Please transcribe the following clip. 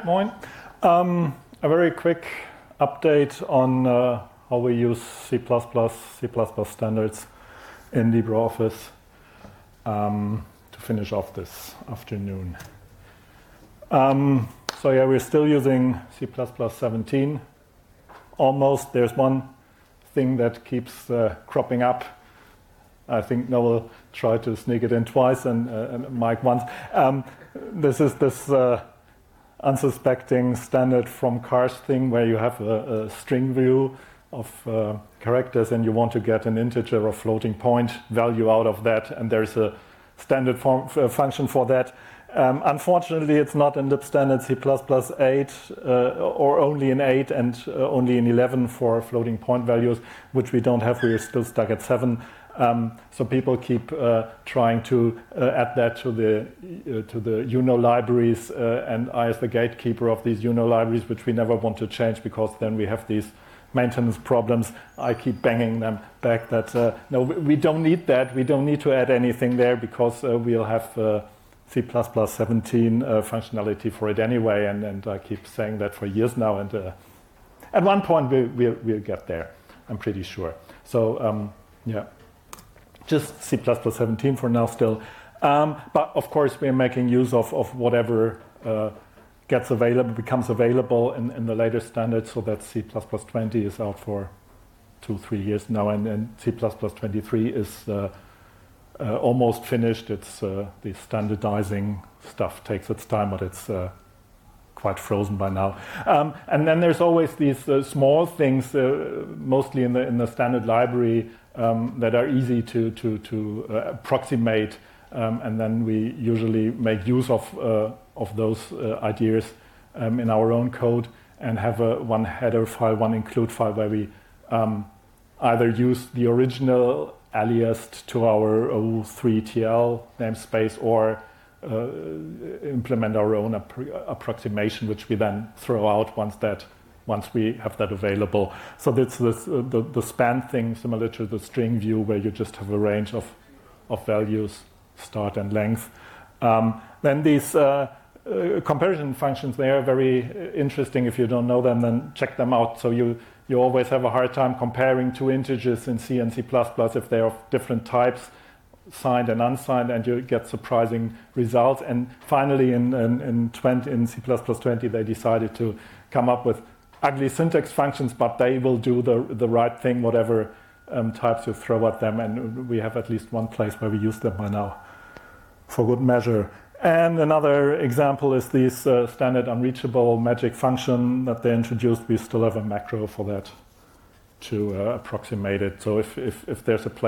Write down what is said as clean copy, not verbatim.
Moin. A very quick update on how we use C++, C++ standards in LibreOffice to finish off this afternoon. So yeah, we're still using C++ 17. Almost. There's one thing that keeps cropping up. I think Noel tried to sneak it in twice and Mike once. This is this unsuspecting standard from Cars thing where you have a string view of characters and you want to get an integer or floating point value out of that, and there's a standard function for that. Unfortunately, it's not in libstandard C++ 8 or only in 8 and only in 11 for floating point values, which we don't have. We're still stuck at 7. So people keep trying to add that to the UNO libraries, and I, as the gatekeeper of these UNO libraries, which we never want to change because then we have these maintenance problems, I keep banging them back that no, we don't need that. We don't need to add anything there because we'll have C++ 17 functionality for it anyway, and I keep saying that for years now, and at one point we'll get there, I'm pretty sure. So yeah. Just C++ 17 for now still. But of course we're making use of whatever becomes available in the later standards, so that C++ 20 is out for 2-3 years now, and C++ 23 is almost finished. It's the standardizing stuff takes its time, but it's quite frozen by now. And then there's always these small things, mostly in the standard library, that are easy to approximate, and then we usually make use of those ideas in our own code and have one header file, one include file, where we either use the original aliased to our O3TL namespace or implement our own approximation, which we then throw out once we have that available. So that's the span thing, similar to the string view, where you just have a range of values, start and length. Then these comparison functions, they are very interesting. If you don't know them, then check them out. So you always have a hard time comparing two integers in C and C++ if they're of different types, signed and unsigned, and you get surprising results. And finally, in C++ 20, they decided to come up with ugly syntax functions, but they will do the right thing, whatever types you throw at them. And we have at least one place where we use them by now, for good measure. And another example is this standard unreachable magic function that they introduced. We still have a macro for that to approximate it. So if there's a place